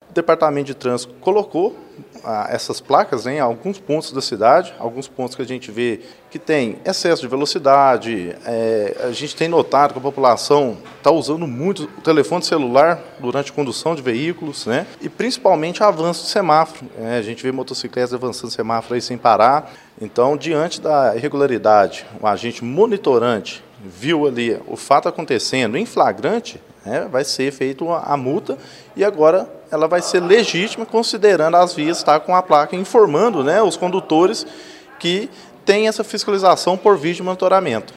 O Departamento de Trânsito colocou essas placas, né, em alguns pontos da cidade, alguns pontos que a gente vê que tem excesso de velocidade. A gente tem notado que a população está usando muito o telefone celular durante a condução de veículos, né, e principalmente avanço de semáforo. A gente vê motocicletas avançando semáforo aí sem parar. Então, diante da irregularidade, o agente monitorante viu ali o fato acontecendo em flagrante, vai ser feita a multa e agora ela vai ser legítima, considerando as vias estar com a placa informando, os condutores que tem essa fiscalização por vídeo de monitoramento.